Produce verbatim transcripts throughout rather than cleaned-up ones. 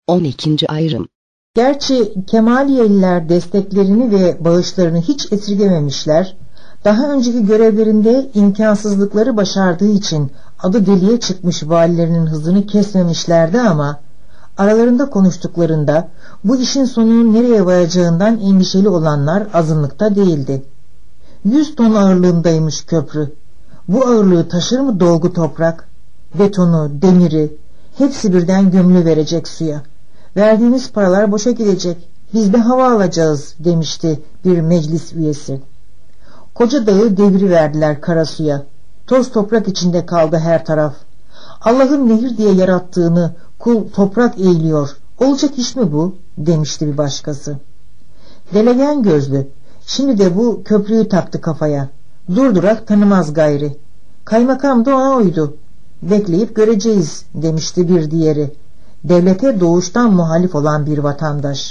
on ikinci ayrım. Gerçi Kemaliyeliler desteklerini ve bağışlarını hiç esirgememişler, daha önceki görevlerinde imkansızlıkları başardığı için adı deliye çıkmış valilerinin hızını kesmemişlerdi ama aralarında konuştuklarında bu işin sonunun nereye varacağından endişeli olanlar azınlıkta değildi. Yüz ton ağırlığındaymış köprü. Bu ağırlığı taşır mı dolgu toprak? Betonu, demiri, hepsi birden gömülü verecek suya. Verdiğimiz paralar boşa gidecek. Biz de hava alacağız demişti bir meclis üyesi. Koca dağı deviriverdiler kara suya. Toz toprak içinde kaldı her taraf. Allah'ın nehir diye yarattığını kul toprak eğiliyor. Olacak iş mi bu? Demişti bir başkası. Delegen gözlü. Şimdi de bu köprüyü taktı kafaya. Durdurak tanımaz gayri. Kaymakam da ona uydu. Bekleyip göreceğiz demişti bir diğeri. Devlete doğuştan muhalif olan bir vatandaş.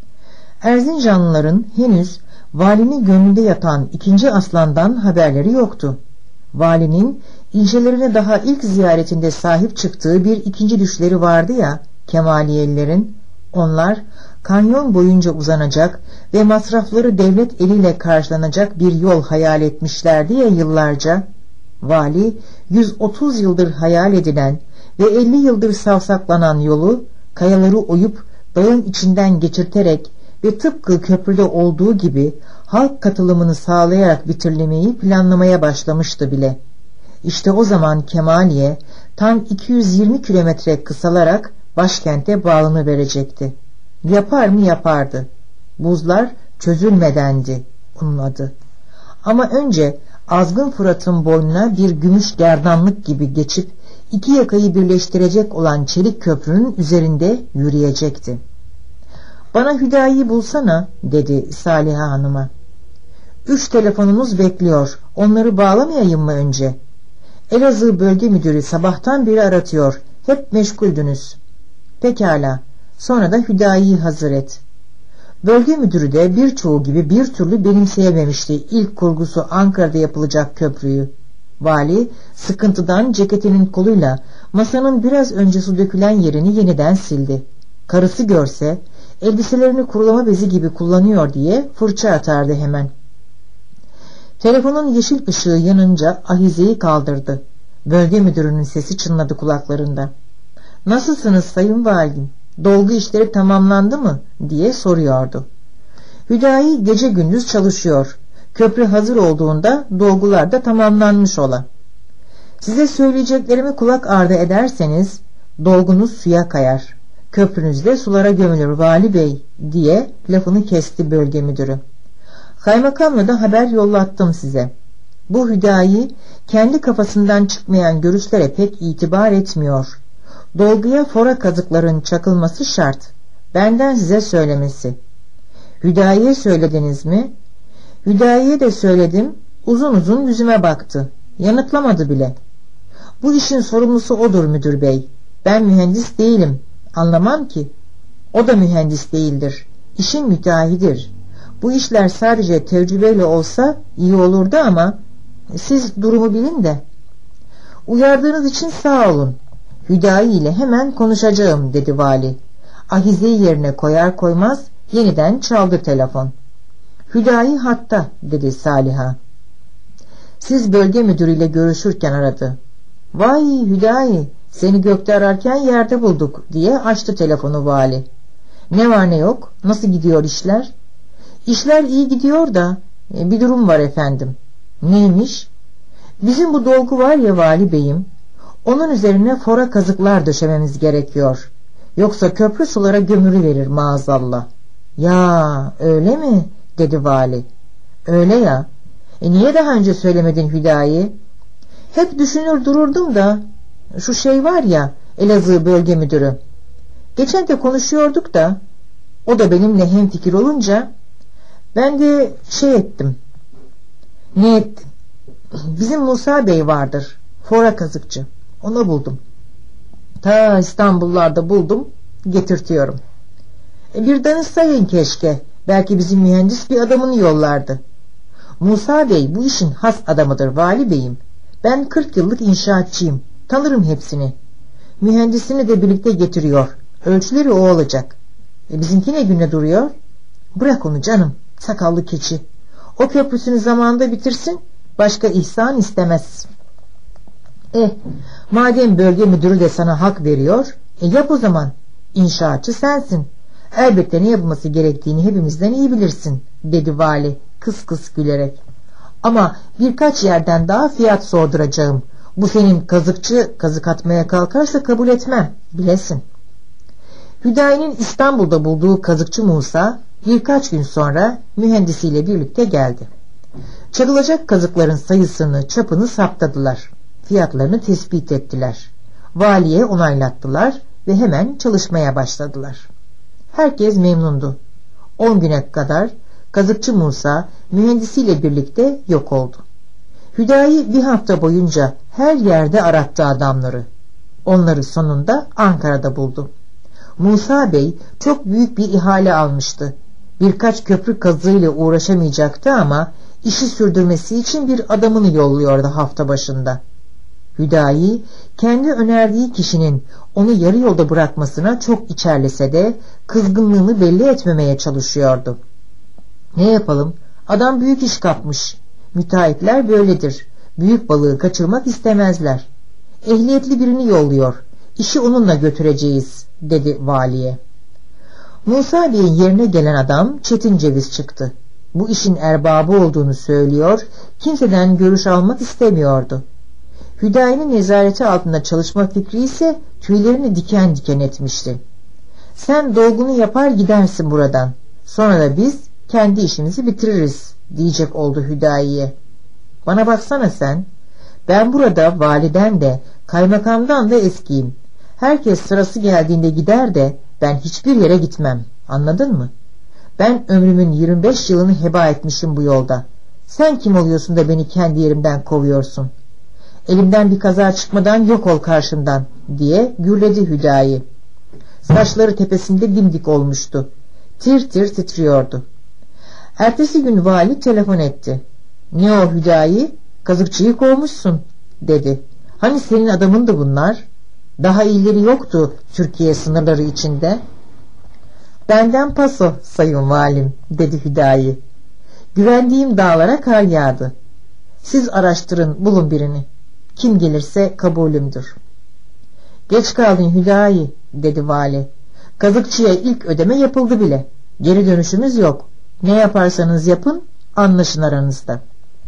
Erzincanlıların henüz valinin gönlünde yatan ikinci aslandan haberleri yoktu. Valinin ilçelerine daha ilk ziyaretinde sahip çıktığı bir ikinci düşleri vardı ya Kemaliyelilerin, onlar kanyon boyunca uzanacak ve masrafları devlet eliyle karşılanacak bir yol hayal etmişlerdi ya yıllarca. Vali yüz otuz yıldır hayal edilen ve elli yıldır savsaklanan yolu kayaları oyup dağın içinden geçirterek ve tıpkı köprüde olduğu gibi halk katılımını sağlayarak bitirlemeyi planlamaya başlamıştı bile. İşte o zaman Kemaliye tam iki yüz yirmi kilometre kısalarak başkente bağlanıverecekti. Yapar mı yapardı. Buzlar çözülmedendi onun adı. Ama önce azgın Fırat'ın boynuna bir gümüş gerdanlık gibi geçip iki yakayı birleştirecek olan çelik köprünün üzerinde yürüyecekti. Bana Hüdayi'yi bulsana dedi Saliha Hanım'a. Üç telefonumuz bekliyor, onları bağlamayayım mı önce? Elazığ Bölge Müdürü sabahtan beri aratıyor, hep meşguldünüz. Pekala, sonra da Hüdayi'yi hazır et. Bölge müdürü de birçoğu gibi bir türlü benimseyememişti ilk kurgusu Ankara'da yapılacak köprüyü. Vali sıkıntıdan ceketinin koluyla masanın biraz önce su dökülen yerini yeniden sildi. Karısı görse elbiselerini kurulama bezi gibi kullanıyor diye fırça atardı hemen. Telefonun yeşil ışığı yanınca ahizeyi kaldırdı. Bölge müdürünün sesi çınladı kulaklarında. Nasılsınız sayın valim? Dolgu işleri tamamlandı mı? Diye soruyordu. Hüdayi gece gündüz çalışıyor. Köprü hazır olduğunda dolgular da tamamlanmış ola. Size söyleyeceklerimi kulak ardı ederseniz dolgunuz suya kayar. Köprünüz de sulara gömülür vali bey diye lafını kesti bölge müdürü. Kaymakamla da haber yollattım size. Bu Hüdayi kendi kafasından çıkmayan görüşlere pek itibar etmiyor. Dolguya fora kazıkların çakılması şart. Benden size söylemesi. Hüdayi'ye söylediniz mi? Hüdayi'ye de söyledim. Uzun uzun yüzüme baktı. Yanıtlamadı bile. Bu işin sorumlusu odur müdür bey. Ben mühendis değilim. Anlamam ki. O da mühendis değildir. İşin müteahhidir. Bu işler sadece tecrübeyle olsa iyi olurdu ama siz durumu bilin de. Uyardığınız için sağ olun. Hüdayi ile hemen konuşacağım dedi vali. Ahizeyi yerine koyar koymaz yeniden çaldı telefon. Hüdayi hatta dedi Saliha. Siz bölge müdürüyle görüşürken aradı. Vay Hüdayi, seni gökte ararken yerde bulduk diye açtı telefonu vali. Ne var ne yok, nasıl gidiyor işler? İşler iyi gidiyor da bir durum var efendim. Neymiş? Bizim bu dolgu var ya vali beyim, onun üzerine fora kazıklar döşememiz gerekiyor. Yoksa köprü sulara gömülüverir maazallah. Ya öyle mi? Dedi vali. Öyle ya. E niye daha önce söylemedin Hüdayi? Hep düşünür dururdum da şu şey var ya Elazığ Bölge Müdürü. Geçen de konuşuyorduk da o da benimle hemfikir olunca ben de şey ettim. Ne ettim? Bizim Musa Bey vardır. Fora kazıkçı. Onu buldum. Ta İstanbullarda buldum. Getirtiyorum. E bir danışsayın keşke. Belki bizim mühendis bir adamını yollardı. Musa Bey bu işin has adamıdır vali beyim. Ben kırk yıllık inşaatçıyım. Tanırım hepsini. Mühendisini de birlikte getiriyor. Ölçüleri o olacak. E bizimki ne günde duruyor? Bırak onu canım, sakallı keçi. O köprüsünü zamanında bitirsin, başka ihsan istemez. Eh, madem bölge müdürü de sana hak veriyor, e yap o zaman. İnşaatçı sensin. Elbette ne yapılması gerektiğini hepimizden iyi bilirsin, dedi vali kıs kıs gülerek. Ama birkaç yerden daha fiyat sorduracağım. Bu senin kazıkçı kazık atmaya kalkarsa kabul etmem, bilesin. Hüdayi'nin İstanbul'da bulduğu kazıkçı Musa birkaç gün sonra mühendisiyle birlikte geldi. Çakılacak kazıkların sayısını, çapını saptadılar. Fiyatlarını tespit ettiler. Valiye onaylattılar ve hemen çalışmaya başladılar. Herkes memnundu. On güne kadar kazıkçı Musa mühendisiyle birlikte yok oldu. Hüdayi bir hafta boyunca her yerde arattı adamları. Onları sonunda Ankara'da buldu. Musa Bey çok büyük bir ihale almıştı. Birkaç köprü kazığıyla uğraşamayacaktı ama işi sürdürmesi için bir adamını yolluyordu hafta başında. Hüdayi kendi önerdiği kişinin onu yarı yolda bırakmasına çok içerlese de kızgınlığını belli etmemeye çalışıyordu. Ne yapalım? Adam büyük iş kapmış. Müteahhitler böyledir. Büyük balığı kaçırmak istemezler. Ehliyetli birini yolluyor. İşi onunla götüreceğiz, dedi valiye. Musa Bey'in yerine gelen adam Çetin Ceviz çıktı. Bu işin erbabı olduğunu söylüyor, kimseden görüş almak istemiyordu. Hüdayi'nin nezareti altında çalışma fikri ise tüylerini diken diken etmişti. Sen dolgunu yapar gidersin buradan. Sonra da biz kendi işimizi bitiririz, diyecek oldu Hüdayi'ye. Bana baksana sen. Ben burada validen de kaymakamdan da eskiyim. Herkes sırası geldiğinde gider de ben hiçbir yere gitmem. Anladın mı? Ben ömrümün yirmi beş yılını heba etmişim bu yolda. Sen kim oluyorsun da beni kendi yerimden kovuyorsun? Elimden bir kaza çıkmadan yok ol karşımdan, diye gürledi Hüdayi. Saçları tepesinde dimdik olmuştu. Tir tir titriyordu. Ertesi gün vali telefon etti. Ne o Hüdayi? Kazıkçıyı kovmuşsun, dedi. Hani senin adamındı bunlar? Daha iyileri yoktu Türkiye sınırları içinde. Benden paso sayın valim, dedi Hüdayi. Güvendiğim dağlara kar yağdı. Siz araştırın, bulun birini. Kim gelirse kabulümdür. Geç kaldın Hüdayi, dedi vali. Kazıkçıya ilk ödeme yapıldı bile. Geri dönüşümüz yok. Ne yaparsanız yapın, anlaşın aranızda.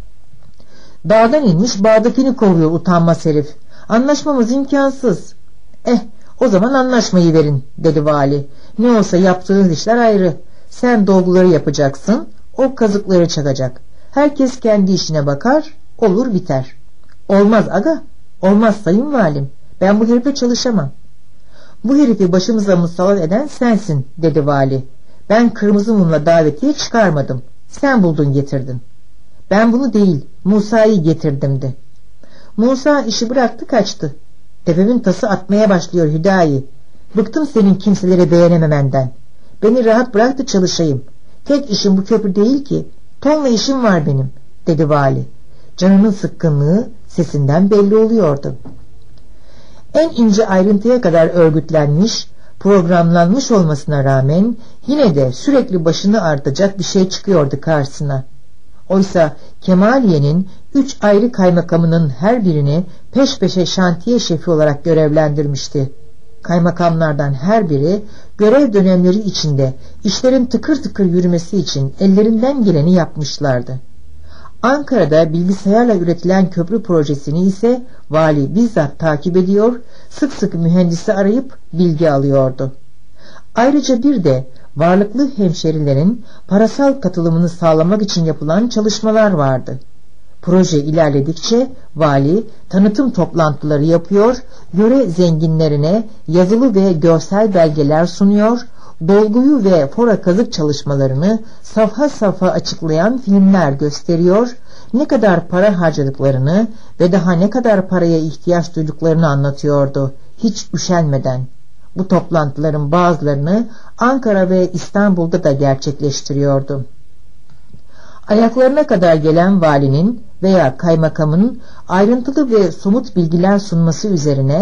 Dağdan inmiş bağdakini kovuyor utanmaz herif. Anlaşmamız imkansız. Eh, o zaman anlaşmayı verin, dedi vali. Ne olsa yaptığınız işler ayrı. Sen dolguları yapacaksın, o kazıkları çakacak. Herkes kendi işine bakar, olur biter. Olmaz aga, olmaz sayın valim. Ben bu herife çalışamam. Bu herifi başımıza musallat eden sensin, dedi vali. Ben kırmızı mumla davetiye çıkarmadım. Sen buldun getirdin. Ben bunu değil, Musa'yı getirdim de. Musa işi bıraktı kaçtı. Tepemin tası atmaya başlıyor Hüdayi. Bıktım senin kimseleri beğenememenden. Beni rahat bırak da çalışayım. Tek işim bu köprü değil ki. Tonla işim var benim, dedi vali. Canının sıkkınlığı sesinden belli oluyordu. En ince ayrıntıya kadar örgütlenmiş, programlanmış olmasına rağmen yine de sürekli başını ağrıtacak bir şey çıkıyordu karşısına. Oysa Kemaliye'nin üç ayrı kaymakamının her birini peş peşe şantiye şefi olarak görevlendirmişti. Kaymakamlardan her biri görev dönemleri içinde işlerin tıkır tıkır yürümesi için ellerinden geleni yapmışlardı. Ankara'da bilgisayarla üretilen köprü projesini ise vali bizzat takip ediyor, sık sık mühendisi arayıp bilgi alıyordu. Ayrıca bir de varlıklı hemşerilerin parasal katılımını sağlamak için yapılan çalışmalar vardı. Proje ilerledikçe vali tanıtım toplantıları yapıyor, yöre zenginlerine yazılı ve görsel belgeler sunuyor, dolguyu ve fora kazık çalışmalarını safha safha açıklayan filmler gösteriyor, ne kadar para harcadıklarını ve daha ne kadar paraya ihtiyaç duyduklarını anlatıyordu, hiç üşenmeden. Bu toplantıların bazılarını Ankara ve İstanbul'da da gerçekleştiriyordu. Ayaklarına kadar gelen valinin veya kaymakamın ayrıntılı ve somut bilgiler sunması üzerine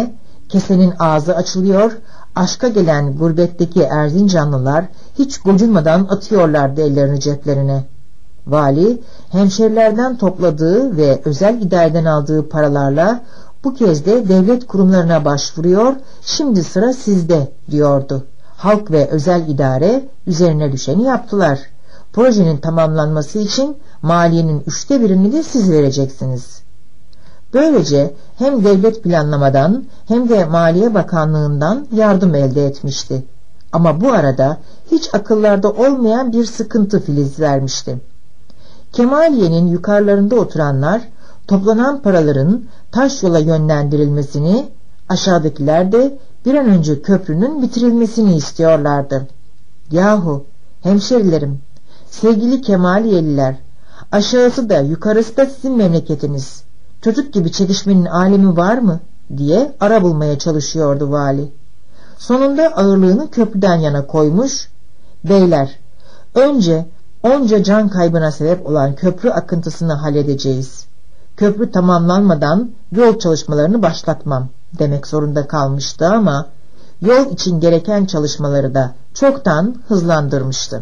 Kesenin ağzı açılıyor, aşka gelen gurbetteki Erzincanlılar hiç gocunmadan atıyorlardı ellerini ceplerine. Vali, hemşerilerden topladığı ve özel idareden aldığı paralarla bu kez de devlet kurumlarına başvuruyor, şimdi sıra sizde diyordu. Halk ve özel idare üzerine düşeni yaptılar. Projenin tamamlanması için maliyenin üçte birini de siz vereceksiniz. Böylece hem devlet planlamadan hem de Maliye Bakanlığı'ndan yardım elde etmişti. Ama bu arada hiç akıllarda olmayan bir sıkıntı filiz vermişti. Kemaliye'nin yukarılarında oturanlar toplanan paraların taş yola yönlendirilmesini, aşağıdakiler de bir an önce köprünün bitirilmesini istiyorlardı. Yahu hemşerilerim, sevgili Kemaliyeliler, aşağısı da yukarısı da sizin memleketiniz. Çocuk gibi çekişmenin alemi var mı diye ara bulmaya çalışıyordu vali. Sonunda ağırlığını köprüden yana koymuş, beyler, önce onca can kaybına sebep olan köprü akıntısını halledeceğiz. Köprü tamamlanmadan yol çalışmalarını başlatmam demek zorunda kalmıştı ama yol için gereken çalışmaları da çoktan hızlandırmıştı.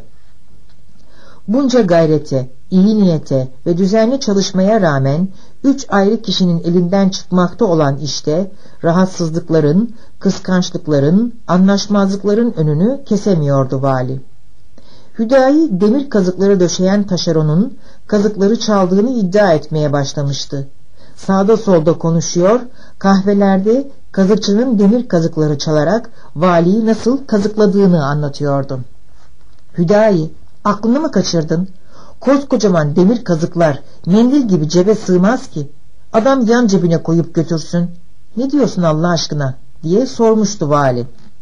Bunca gayrete, iyi niyete ve düzenli çalışmaya rağmen üç ayrı kişinin elinden çıkmakta olan işte rahatsızlıkların, kıskançlıkların, anlaşmazlıkların önünü kesemiyordu vali. Hüdayi demir kazıkları döşeyen taşeronun kazıkları çaldığını iddia etmeye başlamıştı. Sağda solda konuşuyor, kahvelerde kazıkçının demir kazıkları çalarak valiyi nasıl kazıkladığını anlatıyordu. Hüdayi, aklını mı kaçırdın? Koskocaman demir kazıklar mendil gibi cebe sığmaz ki. Adam yan cebine koyup götürsün. Ne diyorsun Allah aşkına diye sormuştu vali.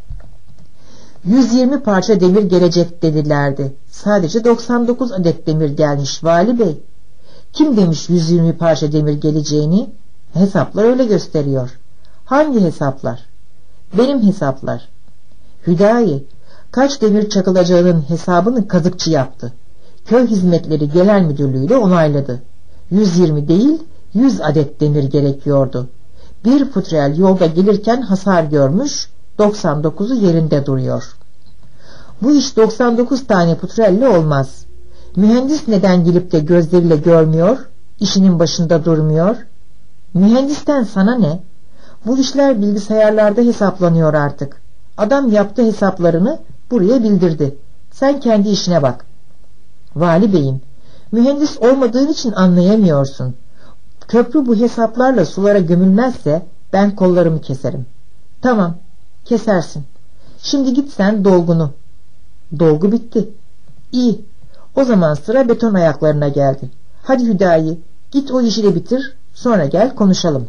yüz yirmi parça demir gelecek dedilerdi. Sadece doksan dokuz adet demir gelmiş vali bey. Kim demiş yüz yirmi parça demir geleceğini? Hesaplar öyle gösteriyor. Hangi hesaplar? Benim hesaplar. Hüdayi, kaç demir çakılacağının hesabını kazıkçı yaptı. Köy Hizmetleri Genel Müdürlüğü ile onayladı. yüz yirmi değil, yüz adet demir gerekiyordu. Bir futrel yolda gelirken hasar görmüş, doksan dokuzu yerinde duruyor. Bu iş doksan dokuz tane putrelle olmaz. Mühendis neden gelip de gözleriyle görmüyor, işinin başında durmuyor? Mühendisten sana ne? Bu işler bilgisayarlarda hesaplanıyor artık. Adam yaptı hesaplarını buraya bildirdi. Sen kendi işine bak. Vali beyim, mühendis olmadığın için anlayamıyorsun. Köprü bu hesaplarla sulara gömülmezse ben kollarımı keserim. Tamam, kesersin. Şimdi git sen dolgunu. Dolgu bitti. İyi. O zaman sıra beton ayaklarına geldi. Hadi Hüdayi, git o işi de bitir, sonra gel konuşalım.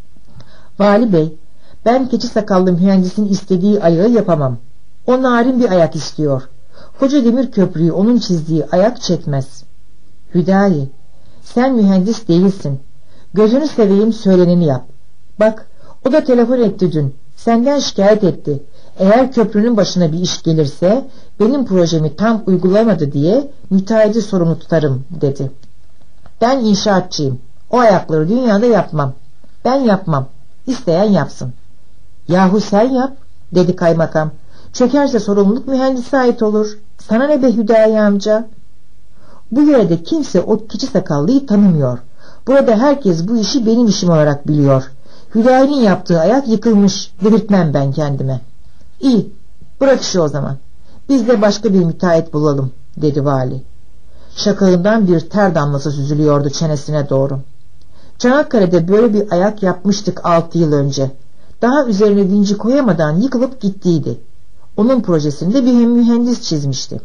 Vali bey, ben keçi sakallı mühendisin istediği ayağı yapamam. O narin bir ayak istiyor. Koca demir köprüyü onun çizdiği ayak çekmez. Hüdayi, sen mühendis değilsin. Gözünü seveyim, söyleneni yap. Bak, o da telefon etti dün. Senden şikayet etti. Eğer köprünün başına bir iş gelirse benim projemi tam uygulamadı diye müteahhiti sorumlu tutarım dedi. Ben inşaatçıyım. O ayakları dünyada yapmam. Ben yapmam. İsteyen yapsın. Yahu sen yap dedi kaymakam. Çökerse sorumluluk mühendise ait olur. Sana ne be Hüdayi amca? Bu yörede kimse o keçi sakallıyı tanımıyor. Burada herkes bu işi benim işim olarak biliyor. Hüdayi'nin yaptığı ayak yıkılmış, dedirtmem ben kendime. İyi, bırak işi o zaman. Biz de başka bir müteahhit bulalım dedi vali. Şakağından bir ter damlası süzülüyordu çenesine doğru. Çanakkale'de böyle bir ayak yapmıştık altı yıl önce. Daha üzerine vinci koyamadan yıkılıp gittiydi. Onun projesinde bir mühendis çizmişti.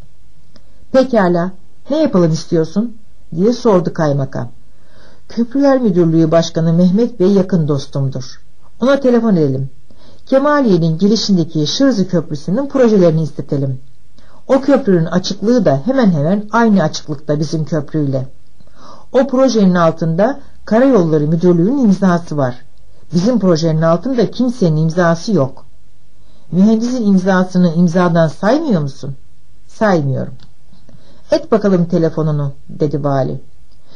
Pekala, ne yapalım istiyorsun diye sordu kaymakam. Köprüler Müdürlüğü Başkanı Mehmet Bey yakın dostumdur. Ona telefon edelim. Kemaliye'nin girişindeki Şırızı Köprüsü'nün projelerini istetelim. O köprünün açıklığı da hemen hemen aynı açıklıkta bizim köprüyle. O projenin altında Karayolları Müdürlüğü'nün imzası var. Bizim projenin altında kimsenin imzası yok. Mühendisin imzasını imzadan saymıyor musun? Saymıyorum. Et bakalım telefonunu dedi vali.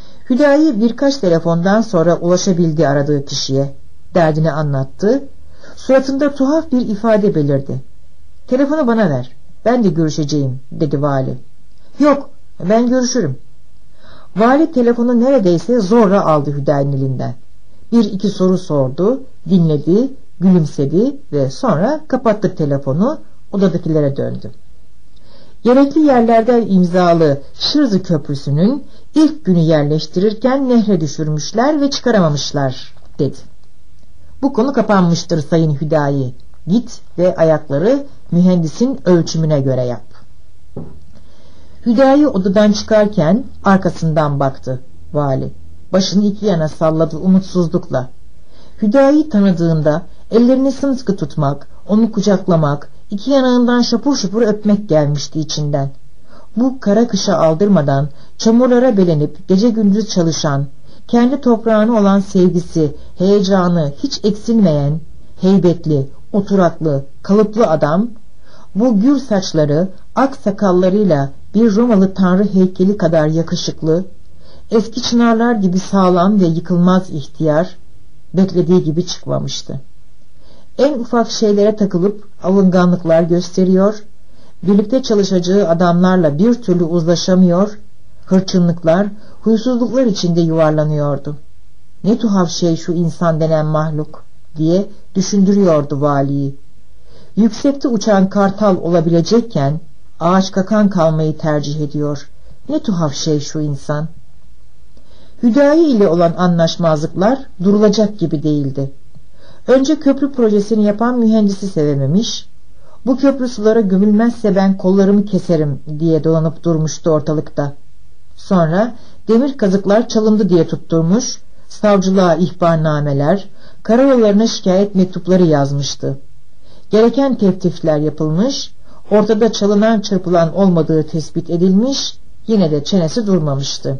Hüdayi birkaç telefondan sonra ulaşabildi aradığı kişiye. Derdini anlattı. Suratında tuhaf bir ifade belirdi. Telefonu bana ver, ben de görüşeceğim dedi vali. Yok, ben görüşürüm. Vali telefonu neredeyse zorla aldı Hüdayi'nin elinden. Bir iki soru sordu, dinledi, gülümsedi ve sonra kapattı telefonu, odadakilere döndü. Gerekli yerlerden imzalı Şırdı Köprüsü'nün ilk günü yerleştirirken nehre düşürmüşler ve çıkaramamışlar dedi. Bu konu kapanmıştır Sayın Hüdayi. Git ve ayakları mühendisin ölçümüne göre yap. Hüdayi odadan çıkarken arkasından baktı vali. Başını iki yana salladı umutsuzlukla. Hüdayi tanıdığında ellerini sımsıkı tutmak, onu kucaklamak, iki yanağından şapur şapur öpmek gelmişti içinden. Bu kara kışa aldırmadan çamurlara belenip gece gündüz çalışan, kendi toprağına olan sevgisi, heyecanı hiç eksilmeyen, heybetli, oturaklı, kalıplı adam, bu gür saçları, ak sakallarıyla bir Romalı tanrı heykeli kadar yakışıklı, eski çınarlar gibi sağlam ve yıkılmaz ihtiyar, beklediği gibi çıkmamıştı. En ufak şeylere takılıp alınganlıklar gösteriyor, birlikte çalışacağı adamlarla bir türlü uzlaşamıyor, hırçınlıklar, huysuzluklar içinde yuvarlanıyordu. Ne tuhaf şey şu insan denen mahluk diye düşündürüyordu valiyi. Yüksekte uçan kartal olabilecekken ağaç kakan kalmayı tercih ediyor. Ne tuhaf şey şu insan. Hüdayi ile olan anlaşmazlıklar durulacak gibi değildi. Önce köprü projesini yapan mühendisi sevememiş, bu köprü sulara gömülmezse ben kollarımı keserim diye dolanıp durmuştu ortalıkta. Sonra demir kazıklar çalındı diye tutturmuş, savcılığa ihbarnameler, karayollarına şikayet mektupları yazmıştı. Gereken teftifler yapılmış, ortada çalınan çırpılan olmadığı tespit edilmiş, yine de çenesi durmamıştı.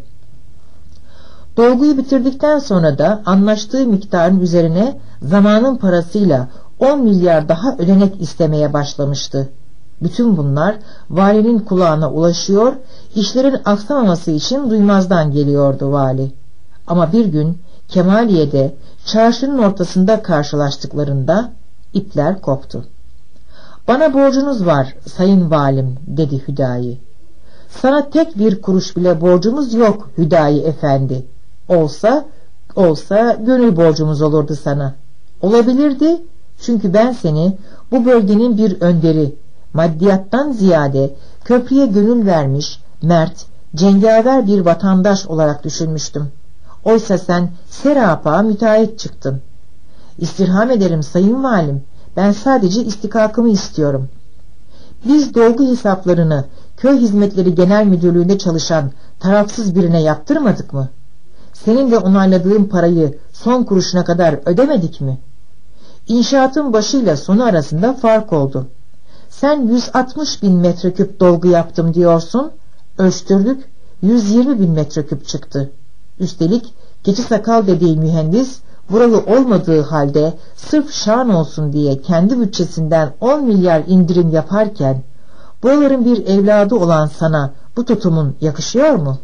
Dolguyu bitirdikten sonra da anlaştığı miktarın üzerine zamanın parasıyla on milyar daha ödenek istemeye başlamıştı. Bütün bunlar valinin kulağına ulaşıyor, işlerin aksamaması için duymazdan geliyordu vali. Ama bir gün Kemaliye'de çarşının ortasında karşılaştıklarında ipler koptu. "Bana borcunuz var sayın valim," dedi Hüdayi. "Sana tek bir kuruş bile borcumuz yok Hüdayi efendi. Olsa, olsa gönül borcumuz olurdu sana. Olabilirdi, çünkü ben seni bu bölgenin bir önderi, maddiyattan ziyade köprüye gönül vermiş, mert, cengaver bir vatandaş olarak düşünmüştüm. Oysa sen serapa müteahhit çıktın. İstirham ederim sayın valim, ben sadece istikakımı istiyorum. Biz dolgu hesaplarını Köy Hizmetleri Genel Müdürlüğü'nde çalışan tarafsız birine yaptırmadık mı? Senin de onayladığın parayı son kuruşuna kadar ödemedik mi? İnşaatın başıyla sonu arasında fark oldu. Sen yüz altmış bin metreküp dolgu yaptım diyorsun, ölçtürdük, yüz yirmi bin metreküp çıktı. Üstelik keçi sakal dediği mühendis buralı olmadığı halde sırf şan olsun diye kendi bütçesinden on milyar indirim yaparken buraların bir evladı olan sana bu tutumun yakışıyor mu?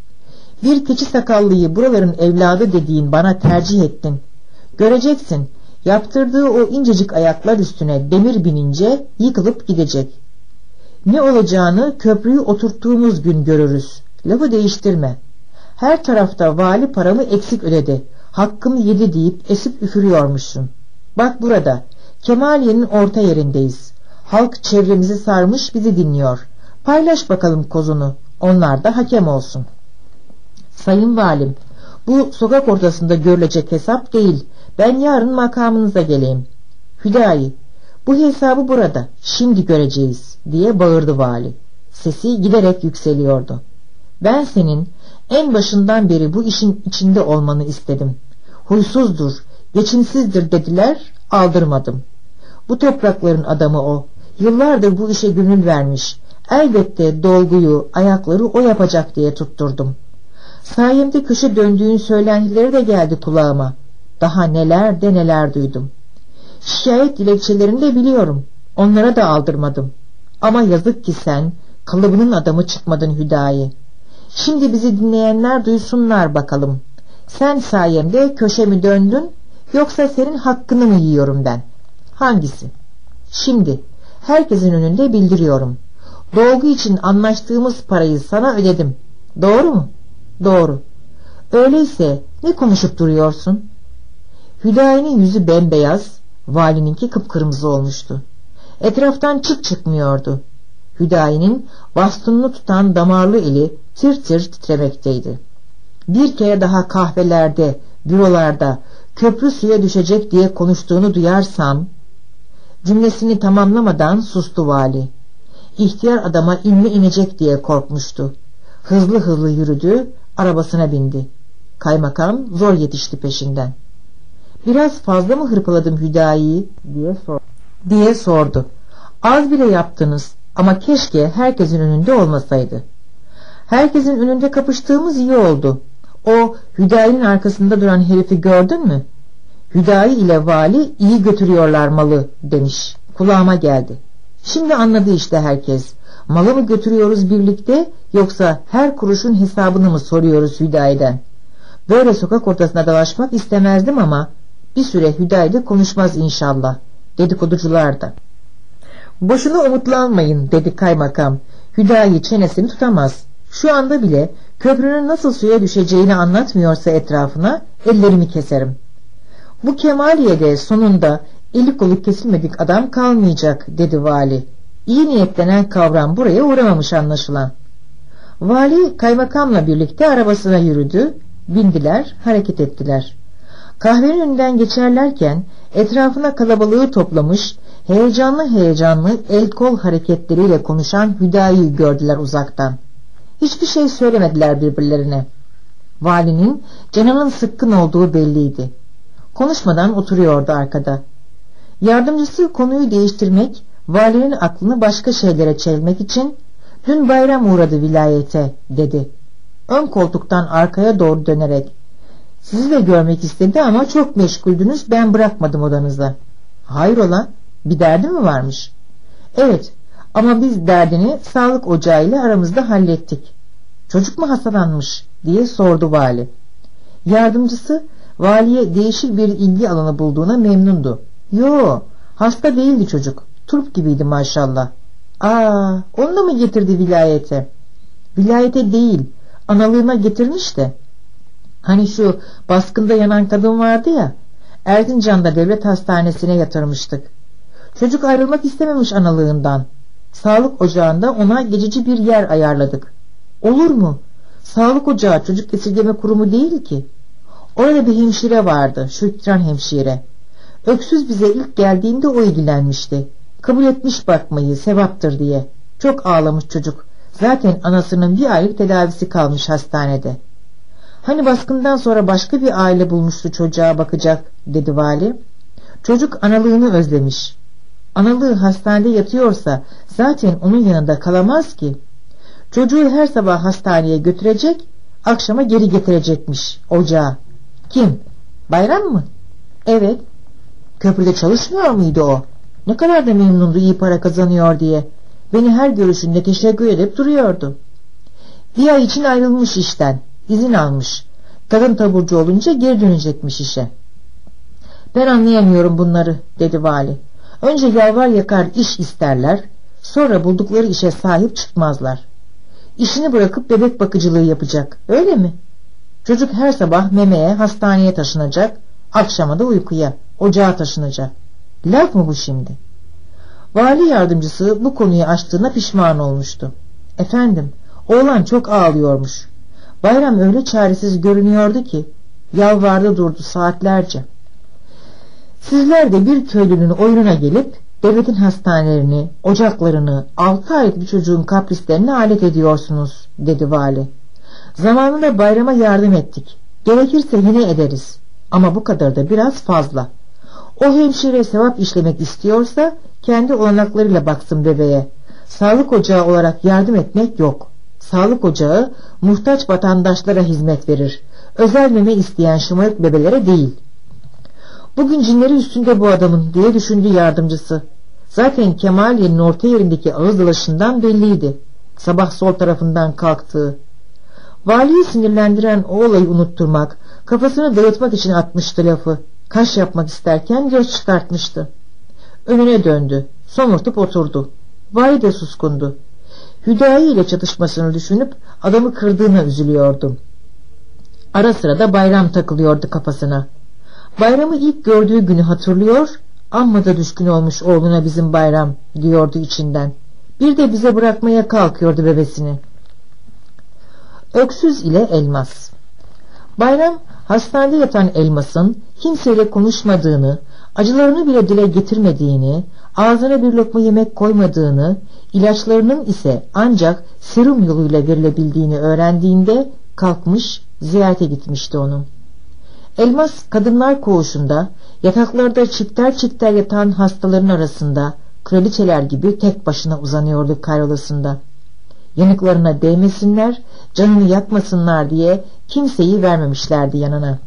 Bir keçi sakallıyı buraların evladı dediğin bana tercih ettin. Göreceksin, yaptırdığı o incecik ayaklar üstüne demir binince yıkılıp gidecek. Ne olacağını köprüyü oturttuğumuz gün görürüz. Lafı değiştirme. Her tarafta vali paramı eksik ödedi, hakkımı yedi deyip esip üfürüyormuşsun. Bak burada, Kemaliye'nin orta yerindeyiz. Halk çevremizi sarmış bizi dinliyor. Paylaş bakalım kozunu, onlar da hakem olsun. Sayın valim, bu sokak ortasında görülecek hesap değil. Ben yarın makamınıza geleyim. Hüdayi, bu hesabı burada, şimdi göreceğiz diye bağırdı vali. Sesi giderek yükseliyordu. Ben senin en başından beri bu işin içinde olmanı istedim. Huysuzdur, geçimsizdir dediler, aldırmadım. Bu toprakların adamı o. Yıllardır bu işe gönül vermiş. Elbette dolguyu, ayakları o yapacak diye tutturdum. Sayemde köşe döndüğün söylentileri de geldi kulağıma. Daha neler de neler duydum. Şikayet dilekçelerini de biliyorum. Onlara da aldırmadım. Ama yazık ki sen kalıbının adamı çıkmadın Hüdayi. Şimdi bizi dinleyenler duysunlar bakalım. Sen sayemde köşe mi döndün, yoksa senin hakkını mı yiyorum ben? Hangisi? Şimdi herkesin önünde bildiriyorum. Dolgu için anlaştığımız parayı sana ödedim. Doğru mu? Doğru. Öyleyse ne konuşup duruyorsun? Hüdayi'nin yüzü bembeyaz, valininki kıpkırmızı olmuştu. Etraftan çıt çıkmıyordu. Hüdayi'nin bastonunu tutan damarlı eli tir tir titremekteydi. Bir kere daha kahvelerde, bürolarda köprü suya düşecek diye konuştuğunu duyarsam... Cümlesini tamamlamadan sustu vali. İhtiyar adama inme inecek diye korkmuştu. Hızlı hızlı yürüdü, arabasına bindi. Kaymakam zor yetişti peşinden. Biraz fazla mı hırpaladım Hüdayi'yi diye, sor diye sordu. Az bile yaptınız ama keşke herkesin önünde olmasaydı. Herkesin önünde kapıştığımız iyi oldu. O Hüdayi'nin arkasında duran herifi gördün mü? Hüdayi ile vali iyi götürüyorlar malı demiş. Kulağıma geldi. Şimdi anladı işte herkes. Malı mı götürüyoruz birlikte, yoksa her kuruşun hesabını mı soruyoruz Hüdayi'den? Böyle sokak ortasına dolaşmak istemezdim ama bir süre Hüdayi konuşmaz inşallah. Dedikoducular da. Boşuna umutlanmayın dedi kaymakam. Hüdayi çenesini tutamaz. Şu anda bile köprünün nasıl suya düşeceğini anlatmıyorsa etrafına ellerimi keserim. Bu Kemaliye'de sonunda eli kolu kesilmedik adam kalmayacak dedi vali. İyi niyetlenen kavram buraya uğramamış anlaşılan. Vali kaymakamla birlikte arabasına yürüdü, bindiler, hareket ettiler. Kahvenin önünden geçerlerken etrafına kalabalığı toplamış, heyecanlı heyecanlı el kol hareketleriyle konuşan Hüdayi'yi gördüler uzaktan. Hiçbir şey söylemediler birbirlerine. Valinin canının sıkkın olduğu belliydi. Konuşmadan oturuyordu arkada. Yardımcısı konuyu değiştirmek, valinin aklını başka şeylere çevirmek için "Dün bayram uğradı vilayete" dedi. Ön koltuktan arkaya doğru dönerek "Sizi de görmek istedi ama çok meşguldünüz, ben bırakmadım odanıza." "Hayrola, bir derdi mi varmış?" "Evet, ama biz derdini sağlık ocağıyla aramızda hallettik." "Çocuk mu hastalanmış?" diye sordu vali. Yardımcısı valiye değişik bir ilgi alanı bulduğuna memnundu. "Yo, hasta değildi çocuk, turp gibiydi maşallah." "Aa, onu mu getirdi vilayete?" "Vilayete değil, analığına getirmiş de. Hani şu baskında yanan kadın vardı ya, Erzincan'da devlet hastanesine yatırmıştık. Çocuk ayrılmak istememiş analığından. Sağlık ocağında ona geçici bir yer ayarladık." "Olur mu? Sağlık ocağı çocuk esirgeme kurumu değil ki." "Orada bir hemşire vardı, Şükran hemşire. Öksüz bize ilk geldiğinde o ilgilenmişti. Kabul etmiş bakmayı, sevaptır diye. Çok ağlamış çocuk. Zaten anasının bir aylık tedavisi kalmış hastanede." "Hani baskından sonra başka bir aile bulmuştu çocuğa bakacak," dedi vali. "Çocuk analığını özlemiş. Analığı hastanede yatıyorsa zaten onun yanında kalamaz ki. Çocuğu her sabah hastaneye götürecek, akşama geri getirecekmiş ocağa." "Kim? Bayram mı?" "Evet." "Köprüde çalışmıyor muydu o? Ne kadar da memnundu, iyi para kazanıyor diye. Beni her görüşünde teşekkür edip duruyordu." "Bir ay için ayrılmış işten, izin almış. Kadın taburcu olunca geri dönecekmiş işe." "Ben anlayamıyorum bunları," dedi vali. "Önce yalvar yakar iş isterler, sonra buldukları işe sahip çıkmazlar. İşini bırakıp bebek bakıcılığı yapacak, öyle mi? Çocuk her sabah memeye, hastaneye taşınacak, akşama da uykuya, ocağa taşınacak. Laf mı bu şimdi?" Vali yardımcısı bu konuyu açtığına pişman olmuştu. "Efendim, oğlan çok ağlıyormuş. Bayram öyle çaresiz görünüyordu ki yalvardı durdu saatlerce. Sizler de bir köylünün oyununa gelip devletin hastanelerini, ocaklarını, altı aylık bir çocuğun kaprislerine alet ediyorsunuz," dedi vali. "Zamanında bayrama yardım ettik. Gerekirse yine ederiz. Ama bu kadar da biraz fazla. O hemşire sevap işlemek istiyorsa kendi olanaklarıyla baksın bebeğe. Sağlık ocağı olarak yardım etmek yok. Sağlık ocağı muhtaç vatandaşlara hizmet verir. Özel meme isteyen şımarık bebelere değil." "Bugün cinleri üstünde bu adamın," diye düşündü yardımcısı. Zaten Kemaliye'nin orta yerindeki ağız dalaşından belliydi. Sabah sol tarafından kalktığı. Valiyi sinirlendiren o olayı unutturmak, kafasını dağıtmak için atmıştı lafı. Kaş yapmak isterken göz çıkartmıştı. Önüne döndü. Somurtup oturdu. Vali de suskundu. Hüdayi ile çatışmasını düşünüp adamı kırdığına üzülüyordu. Ara sıra da Bayram takılıyordu kafasına. Bayram'ı ilk gördüğü günü hatırlıyor, amma da düşkün olmuş oğluna bizim Bayram diyordu içinden. Bir de bize bırakmaya kalkıyordu bebesini. Öksüz ile Elmas. Bayram hastanede yatan Elmas'ın kimseyle konuşmadığını, acılarını bile dile getirmediğini, ağzına bir lokma yemek koymadığını, ilaçlarının ise ancak serum yoluyla verilebildiğini öğrendiğinde kalkmış ziyarete gitmişti onu. Elmas kadınlar koğuşunda, yataklarda çifter çifter yatan hastaların arasında kraliçeler gibi tek başına uzanıyordu kayrolasında. Yanıklarına değmesinler, canını yakmasınlar diye kimseyi vermemişlerdi yanına.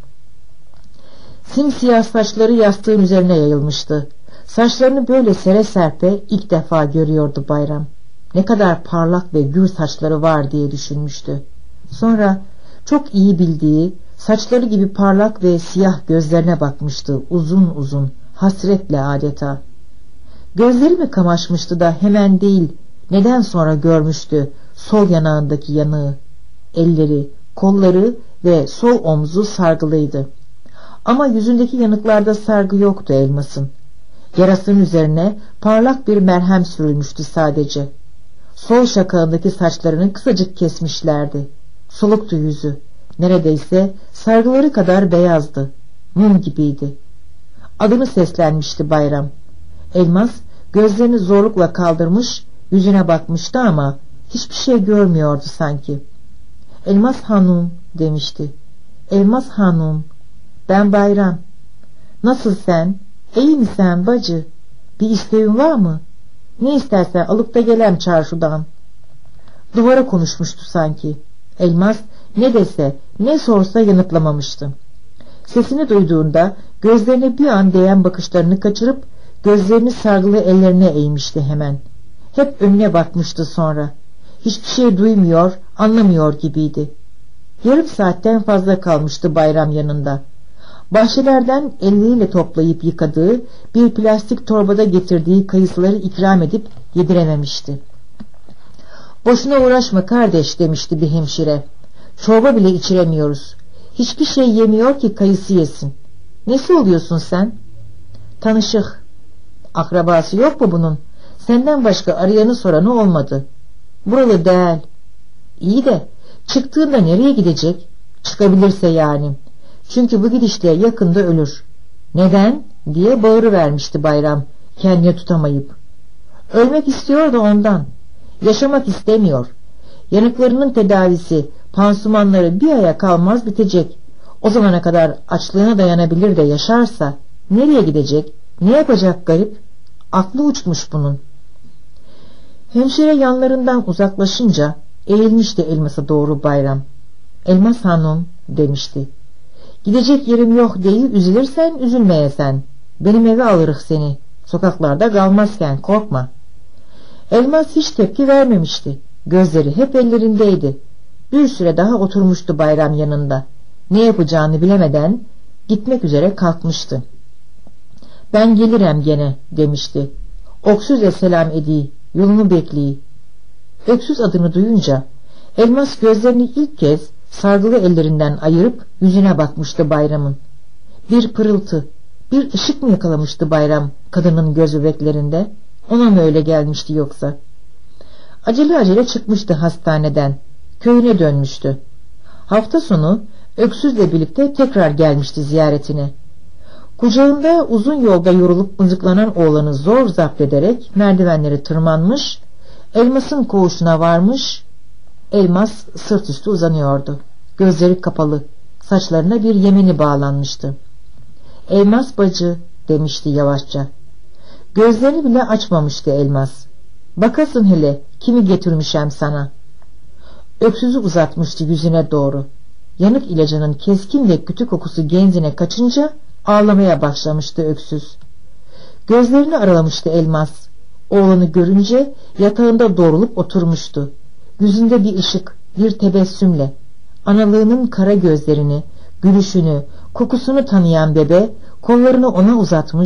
Simsiyah saçları yastığın üzerine yayılmıştı. Saçlarını böyle sere serpe ilk defa görüyordu Bayram. Ne kadar parlak ve gür saçları var diye düşünmüştü. Sonra çok iyi bildiği saçları gibi parlak ve siyah gözlerine bakmıştı uzun uzun, hasretle adeta. Gözleri mi kamaşmıştı da hemen değil, neden sonra görmüştü sol yanağındaki yanığı, elleri, kolları ve sol omzu sargılıydı. Ama yüzündeki yanıklarda sargı yoktu Elmas'ın. Yarasının üzerine parlak bir merhem sürülmüştü sadece. Sol şakağındaki saçlarını kısacık kesmişlerdi. Soluktu yüzü. Neredeyse sargıları kadar beyazdı. Mum gibiydi. Adını seslenmişti Bayram. Elmas gözlerini zorlukla kaldırmış, yüzüne bakmıştı ama hiçbir şey görmüyordu sanki. Elmas Hanım demişti. Elmas Hanım, ben Bayram. Nasıl sen? İyi mi sen bacı? Bir isteğin var mı? Ne istersen alıp da gelem çarşıdan. Duvara konuşmuştu sanki. Elmas ne dese ne sorsa yanıtlamamıştı. Sesini duyduğunda gözlerine bir an değen bakışlarını kaçırıp gözlerini sargılı ellerine eğmişti hemen. Hep önüne bakmıştı sonra. Hiçbir şey duymuyor, anlamıyor gibiydi. Yarım saatten fazla kalmıştı Bayram yanında. Bahçelerden elleriyle toplayıp yıkadığı bir plastik torbada getirdiği kayısıları ikram edip yedirememişti. Boşuna uğraşma kardeş demişti bir hemşire. Çorba bile içiremiyoruz. Hiçbir şey yemiyor ki kayısı yesin. Nesi oluyorsun sen? Tanışık. Akrabası yok mu bunun? Senden başka arayanı soranı olmadı. Buralı değil. İyi de çıktığında nereye gidecek? Çıkabilirse yani. Çünkü bu gidişle yakında ölür. Neden? diye bağırıvermişti Bayram kendini tutamayıp. Ölmek istiyor da ondan. Yaşamak istemiyor. Yanıklarının tedavisi, pansumanları bir aya kalmaz bitecek. O zamana kadar açlığına dayanabilir de yaşarsa nereye gidecek? Ne yapacak garip? Aklı uçmuş bunun. Hemşire yanlarından uzaklaşınca eğilmişti Elmas'a doğru Bayram. Elmas Hanım demişti. Gidecek yerim yok diye üzülürsen üzülmeyesen. Benim eve alırız seni. Sokaklarda kalmazken korkma. Elmas hiç tepki vermemişti. Gözleri hep ellerindeydi. Bir süre daha oturmuştu Bayram yanında. Ne yapacağını bilemeden gitmek üzere kalkmıştı. Ben gelirim gene demişti. Öksüz'e selam edeyim, yolunu bekleyi. Öksüz adını duyunca Elmas gözlerini ilk kez sargılı ellerinden ayırıp yüzüne bakmıştı Bayram'ın. Bir pırıltı, bir ışık mı yakalamıştı Bayram kadının göz bebeklerinde? Ona mı öyle gelmişti yoksa? Acele acele çıkmıştı hastaneden. Köyüne dönmüştü. Hafta sonu Öksüz'le birlikte tekrar gelmişti ziyaretine. Kucağında uzun yolda yorulup mızıklanan oğlanı zor zapt ederek merdivenleri tırmanmış, Elmas'ın koğuşuna varmış. Elmas sırt üstü uzanıyordu. Gözleri kapalı, saçlarına bir yemeni bağlanmıştı. Elmas bacı demişti yavaşça. Gözlerini bile açmamıştı Elmas. Bakasın hele kimi getirmişem sana. Öksüzü uzatmıştı yüzüne doğru. Yanık ilacının keskin ve kötü kokusu genzine kaçınca ağlamaya başlamıştı Öksüz. Gözlerini aralamıştı Elmas. Oğlanı görünce yatağında doğrulup oturmuştu. Yüzünde bir ışık, bir tebessümle. Analığının kara gözlerini, gülüşünü, kokusunu tanıyan bebe kollarını ona uzatmış,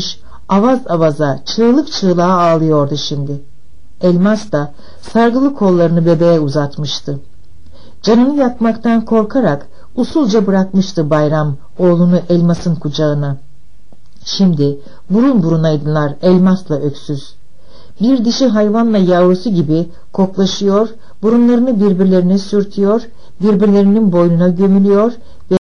avaz avaza, çığlık çığlığa ağlıyordu şimdi. Elmas da sargılı kollarını bebeğe uzatmıştı. Canını yakmaktan korkarak usulca bırakmıştı Bayram oğlunu Elmas'ın kucağına. Şimdi burun burunaydılar Elmas'la öksüz. Bir dişi hayvanla yavrusu gibi koklaşıyor, burunlarını birbirlerine sürtüyor, birbirlerinin boynuna gömülüyor,